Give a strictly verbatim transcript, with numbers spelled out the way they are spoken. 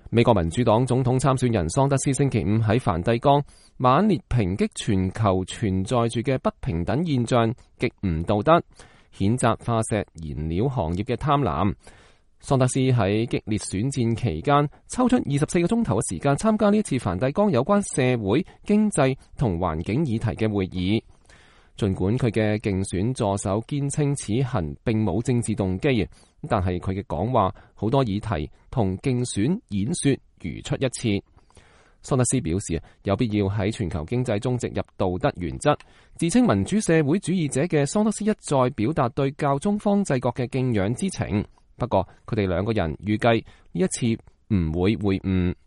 美國民主黨總統參選人桑德斯星期五喺梵蒂岡猛烈抨擊全球存在住嘅不平等現象，極唔道德，譴責化石燃料行業嘅貪婪。桑德斯喺激烈選戰期間抽出二十四個鐘頭嘅時間參加呢一次梵蒂岡有關社會、經濟同環境議題嘅會議。儘管佢嘅競選助手堅稱此行並冇政治動機，但係佢嘅講話好多議題同競選演說如出一轍。桑德斯表示有必要喺全球經濟中植入道德原則。自稱民主社會主義者嘅桑德斯一再表達對教宗方濟各嘅敬仰之情，不過佢哋兩個人預計呢一次唔會會晤。